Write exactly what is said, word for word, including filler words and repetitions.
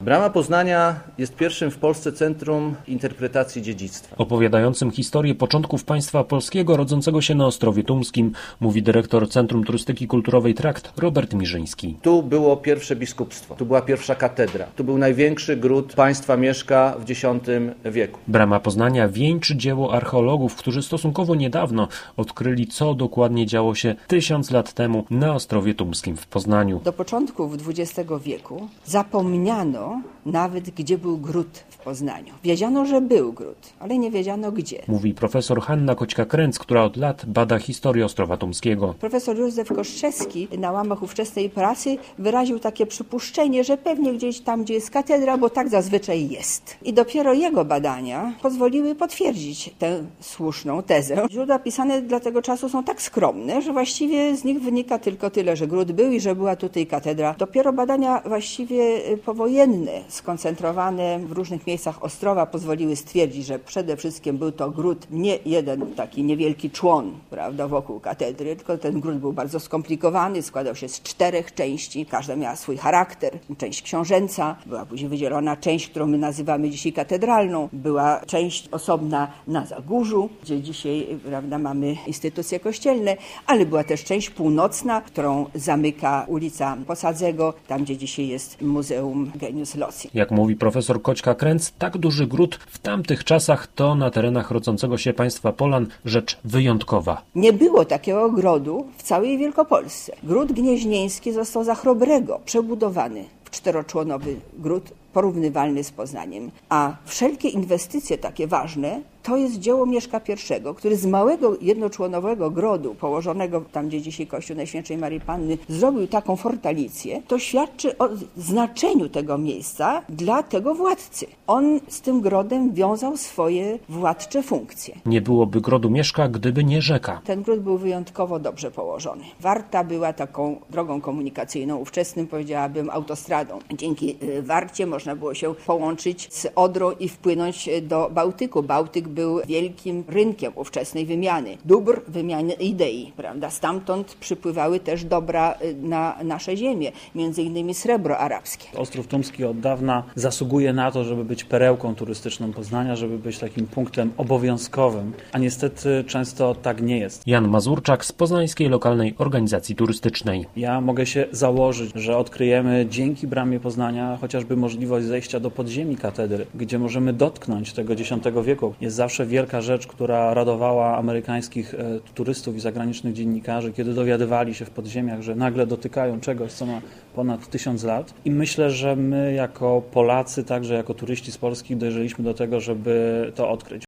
Brama Poznania jest pierwszym w Polsce centrum interpretacji dziedzictwa. Opowiadającym historię początków państwa polskiego rodzącego się na Ostrowie Tumskim mówi dyrektor Centrum Turystyki Kulturowej Trakt Robert Mirzyński. Tu było pierwsze biskupstwo, tu była pierwsza katedra, tu był największy gród państwa Mieszka w dziesiątym wieku. Brama Poznania wieńczy dzieło archeologów, którzy stosunkowo niedawno odkryli, co dokładnie działo się tysiąc lat temu na Ostrowie Tumskim w Poznaniu. Do początków dwudziestego wieku zapomniano nawet, gdzie był gród w Poznaniu. Wiedziano, że był gród, ale nie wiedziano gdzie. Mówi profesor Hanna Koćka-Kręc, która od lat bada historię Ostrowa Tumskiego. Profesor Józef Koszczewski na łamach ówczesnej pracy wyraził takie przypuszczenie, że pewnie gdzieś tam, gdzie jest katedra, bo tak zazwyczaj jest. I dopiero jego badania pozwoliły potwierdzić tę słuszną tezę. Źródła pisane dla tego czasu są tak skromne, że właściwie z nich wynika tylko tyle, że gród był i że była tutaj katedra. Dopiero badania właściwie powojenne, skoncentrowane w różnych miejscach Ostrowa pozwoliły stwierdzić, że przede wszystkim był to gród, nie jeden taki niewielki człon, prawda, wokół katedry, tylko ten gród był bardzo skomplikowany, składał się z czterech części, każda miała swój charakter. Część książęca, była później wydzielona część, którą my nazywamy dzisiaj katedralną, była część osobna na Zagórzu, gdzie dzisiaj, prawda, mamy instytucje kościelne, ale była też część północna, którą zamyka ulica Posadzego, tam gdzie dzisiaj jest Muzeum Genius Loci. Jak mówi profesor Koćka-Kręc, tak duży gród w tamtych czasach to na terenach rodzącego się państwa Polan rzecz wyjątkowa. Nie było takiego ogrodu w całej Wielkopolsce. Gród Gnieźnieński został za Chrobrego przebudowany w czteroczłonowy gród porównywalny z Poznaniem, a wszelkie inwestycje takie ważne to jest dzieło Mieszka I, który z małego jednoczłonowego grodu położonego tam, gdzie dzisiaj kościół Najświętszej Maryi Panny, zrobił taką fortalicję. To świadczy o znaczeniu tego miejsca dla tego władcy. On z tym grodem wiązał swoje władcze funkcje. Nie byłoby grodu Mieszka, gdyby nie rzeka. Ten gród był wyjątkowo dobrze położony. Warta była taką drogą komunikacyjną, ówczesnym powiedziałabym autostradą. Dzięki Warcie można było się połączyć z Odrą i wpłynąć do Bałtyku. Bałtyk był wielkim rynkiem ówczesnej wymiany, dóbr, wymiany idei, prawda? Stamtąd przypływały też dobra na nasze ziemię, między innymi srebro arabskie. Ostrów Tumski od dawna zasługuje na to, żeby być perełką turystyczną Poznania, żeby być takim punktem obowiązkowym, a niestety często tak nie jest. Jan Mazurczak z Poznańskiej Lokalnej Organizacji Turystycznej. Ja mogę się założyć, że odkryjemy dzięki Bramie Poznania chociażby możliwość zejścia do podziemi katedry, gdzie możemy dotknąć tego dziesiątego wieku. Jest zawsze wielka rzecz, która radowała amerykańskich e, turystów i zagranicznych dziennikarzy, kiedy dowiadywali się w podziemiach, że nagle dotykają czegoś, co ma ponad tysiąc lat. I myślę, że my jako Polacy, także jako turyści z Polski dojrzeliśmy do tego, żeby to odkryć.